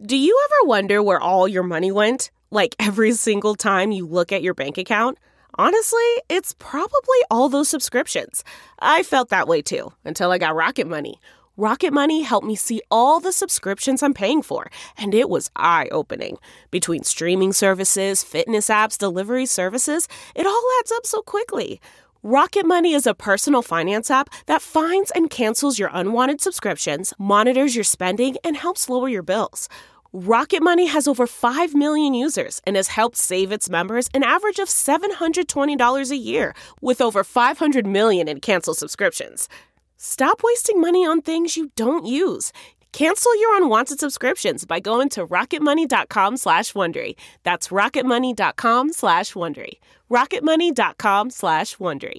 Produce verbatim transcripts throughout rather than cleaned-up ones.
Do you ever wonder where all your money went? Like every single time you look at your bank account? Honestly, it's probably all those subscriptions. I felt that way too, until I got Rocket Money. Rocket Money helped me see all the subscriptions I'm paying for, and it was eye-opening. Between streaming services, fitness apps, delivery services, it all adds up so quickly. Rocket Money is a personal finance app that finds and cancels your unwanted subscriptions, monitors your spending, and helps lower your bills. Rocket Money has over five million users and has helped save its members an average of seven hundred twenty dollars a year, with over five hundred million in canceled subscriptions. Stop wasting money on things you don't use. Cancel your unwanted subscriptions by going to rocketmoney.com slash Wondery. That's rocketmoney.com slash Wondery. rocketmoney.com slash Wondery.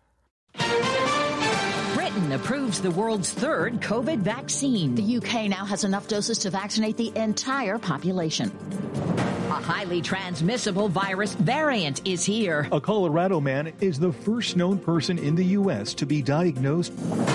Britain approves the world's third COVID vaccine. The U K now has enough doses to vaccinate the entire population. A highly transmissible virus variant is here. A Colorado man is the first known person in the U S to be diagnosed.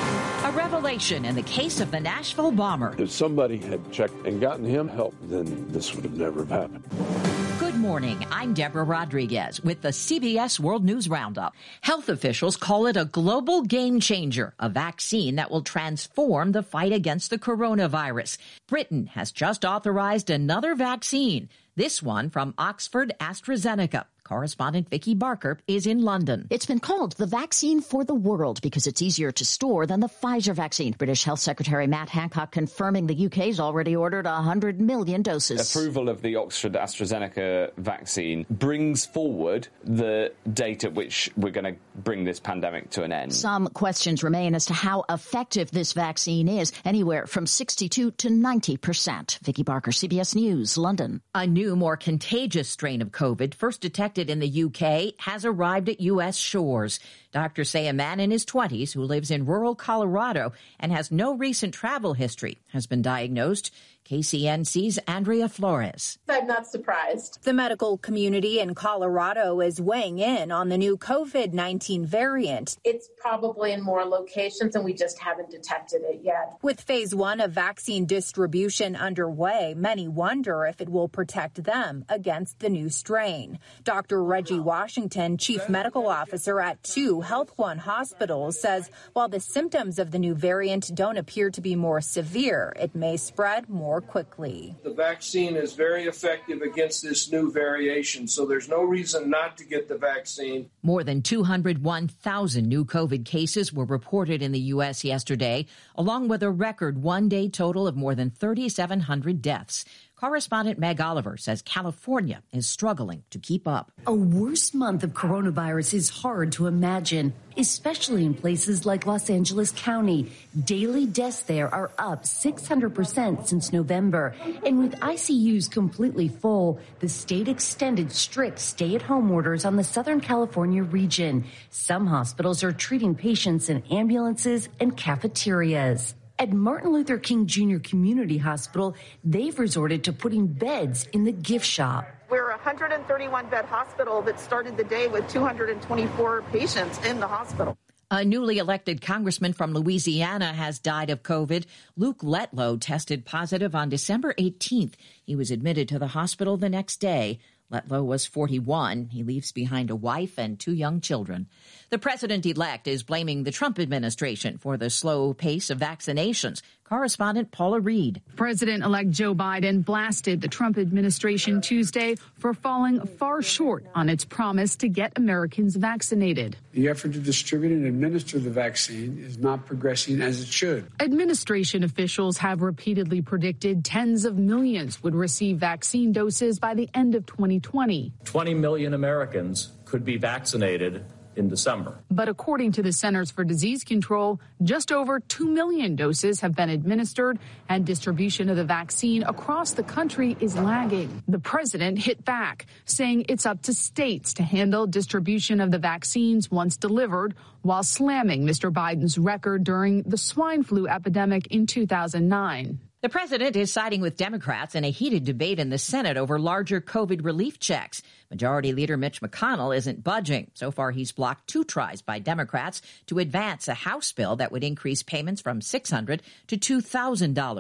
A revelation in the case of the Nashville bomber. If somebody had checked and gotten him help, then this would have never happened. Good morning. I'm Deborah Rodriguez with the C B S World News Roundup. Health officials call it a global game changer, a vaccine that will transform the fight against the coronavirus. Britain has just authorized another vaccine, this one from Oxford AstraZeneca. Correspondent Vicky Barker is in London. It's been called the vaccine for the world because it's easier to store than the Pfizer vaccine. British Health Secretary Matt Hancock confirming the U K's already ordered one hundred million doses. Approval of the Oxford AstraZeneca vaccine brings forward the date at which we're going to bring this pandemic to an end. Some questions remain as to how effective this vaccine is, anywhere from sixty-two to ninety percent. Vicky Barker, C B S News, London. A new, more contagious strain of COVID, first detected in the U K, has arrived at U S shores. Doctors say a man in his twenties who lives in rural Colorado and has no recent travel history has been diagnosed. K C N C's Andrea Flores. I'm not surprised. The medical community in Colorado is weighing in on the new COVID nineteen variant. It's probably in more locations and we just haven't detected it yet. With phase one of vaccine distribution underway, many wonder if it will protect them against the new strain. Doctor Reggie Washington, chief medical officer at two Health One hospitals, says while the symptoms of the new variant don't appear to be more severe, it may spread more quickly. The vaccine is very effective against this new variation, so there's no reason not to get the vaccine. More than two hundred one thousand new COVID cases were reported in the U S yesterday, along with a record one-day total of more than three thousand seven hundred deaths. Correspondent Meg Oliver says California is struggling to keep up. A worse month of coronavirus is hard to imagine, especially in places like Los Angeles County. Daily deaths there are up six hundred percent since November. And with I C Us completely full, the state extended strict stay-at-home orders on the Southern California region. Some hospitals are treating patients in ambulances and cafeterias. At Martin Luther King Junior Community Hospital, they've resorted to putting beds in the gift shop. We're a one hundred thirty-one bed hospital that started the day with two hundred twenty-four patients in the hospital. A newly elected congressman from Louisiana has died of COVID. Luke Letlow tested positive on December eighteenth. He was admitted to the hospital the next day. Letlow was forty-one. He leaves behind a wife and two young children. The president-elect is blaming the Trump administration for the slow pace of vaccinations. Correspondent Paula Reed. President-elect Joe Biden blasted the Trump administration Tuesday for falling far short on its promise to get Americans vaccinated. The effort to distribute and administer the vaccine is not progressing as it should. Administration officials have repeatedly predicted tens of millions would receive vaccine doses by the end of twenty twenty. twenty million Americans could be vaccinated in December. But according to the Centers for Disease Control, just over two million doses have been administered, and distribution of the vaccine across the country is lagging. The president hit back, saying it's up to states to handle distribution of the vaccines once delivered, while slamming Mister Biden's record during the swine flu epidemic in two thousand nine. The president is siding with Democrats in a heated debate in the Senate over larger COVID relief checks. Majority Leader Mitch McConnell isn't budging. So far, he's blocked two tries by Democrats to advance a House bill that would increase payments from six hundred dollars to two thousand dollars.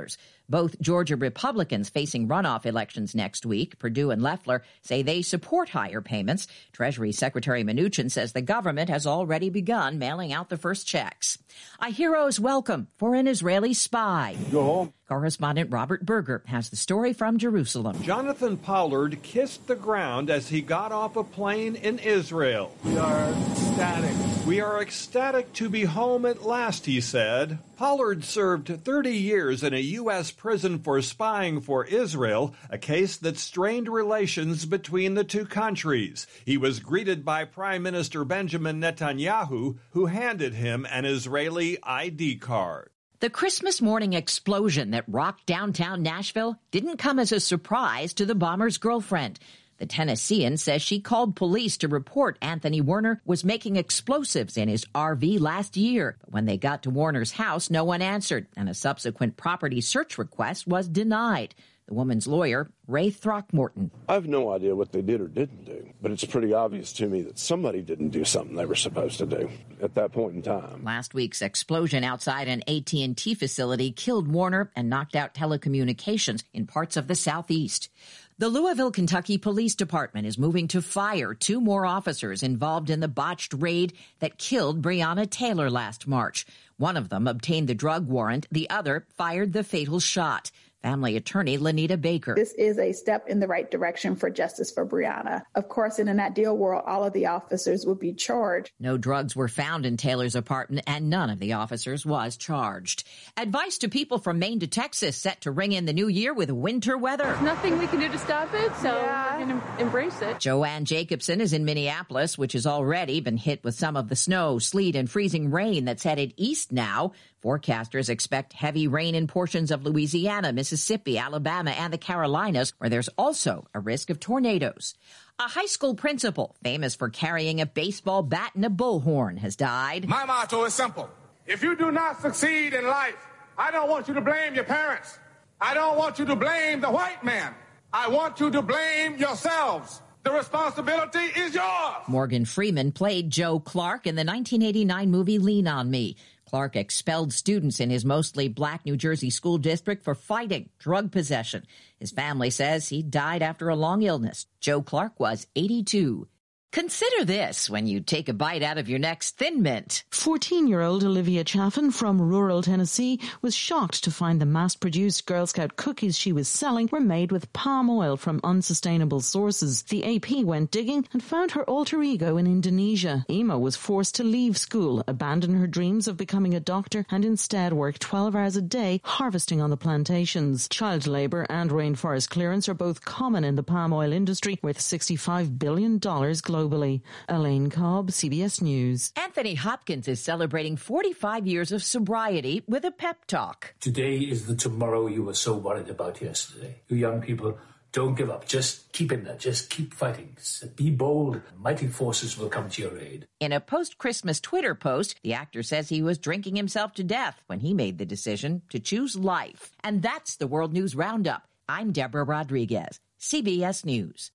Both Georgia Republicans facing runoff elections next week, Perdue and Loeffler, say they support higher payments. Treasury Secretary Mnuchin says the government has already begun mailing out the first checks. A hero's welcome for an Israeli spy. Go home. Correspondent Robert Berger has the story from Jerusalem. Jonathan Pollard kissed the ground as he got off a plane in Israel. We are ecstatic. We are ecstatic to be home at last, he said. Pollard served thirty years in a U S prison for spying for Israel, a case that strained relations between the two countries. He was greeted by Prime Minister Benjamin Netanyahu, who handed him an Israeli I D card. The Christmas morning explosion that rocked downtown Nashville didn't come as a surprise to the bomber's girlfriend. The Tennessean says she called police to report Anthony Werner was making explosives in his R V last year. But when they got to Werner's house, no one answered, and a subsequent property search request was denied. The woman's lawyer, Ray Throckmorton. I have no idea what they did or didn't do, but it's pretty obvious to me that somebody didn't do something they were supposed to do at that point in time. Last week's explosion outside an A T and T facility killed Warner and knocked out telecommunications in parts of the southeast. The Louisville, Kentucky Police Department is moving to fire two more officers involved in the botched raid that killed Breonna Taylor last March. One of them obtained the drug warrant. The other fired the fatal shot. Family attorney Lanita Baker. This is a step in the right direction for justice for Breonna. Of course, in an ideal world, all of the officers would be charged. No drugs were found in Taylor's apartment, and none of the officers was charged. Advice to people from Maine to Texas set to ring in the new year with winter weather. There's nothing we can do to stop it, so yeah. We're going to embrace it. Joanne Jacobson is in Minneapolis, which has already been hit with some of the snow, sleet, and freezing rain that's headed east now. Forecasters expect heavy rain in portions of Louisiana, Mississippi, Alabama, and the Carolinas, where there's also a risk of tornadoes. A high school principal, famous for carrying a baseball bat and a bullhorn, has died. My motto is simple. If you do not succeed in life, I don't want you to blame your parents. I don't want you to blame the white man. I want you to blame yourselves. The responsibility is yours. Morgan Freeman played Joe Clark in the nineteen eighty-nine movie Lean on Me. Clark expelled students in his mostly black New Jersey school district for fighting drug possession. His family says he died after a long illness. Joe Clark was eighty-two. Consider this when you take a bite out of your next Thin Mint. fourteen-year-old Olivia Chaffin from rural Tennessee was shocked to find the mass-produced Girl Scout cookies she was selling were made with palm oil from unsustainable sources. The A P went digging and found her alter ego in Indonesia. Ema was forced to leave school, abandon her dreams of becoming a doctor, and instead work twelve hours a day harvesting on the plantations. Child labour and rainforest clearance are both common in the palm oil industry, worth sixty-five billion dollars globally. Globally. Elaine Cobb, C B S News. Anthony Hopkins is celebrating forty-five years of sobriety with a pep talk. Today is the tomorrow you were so worried about yesterday. You young people, don't give up. Just keep in there. Just keep fighting. Be bold. Mighty forces will come to your aid. In a post-Christmas Twitter post, the actor says he was drinking himself to death when he made the decision to choose life. And that's the World News Roundup. I'm Deborah Rodriguez, C B S News.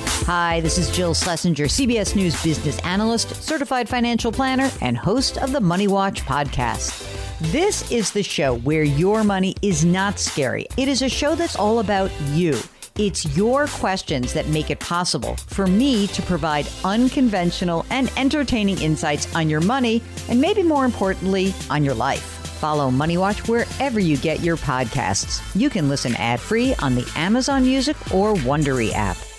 Hi, this is Jill Schlesinger, C B S News business analyst, certified financial planner, and host of the Money Watch podcast. This is the show where your money is not scary. It is a show that's all about you. It's your questions that make it possible for me to provide unconventional and entertaining insights on your money, and maybe more importantly, on your life. Follow Money Watch wherever you get your podcasts. You can listen ad-free on the Amazon Music or Wondery app.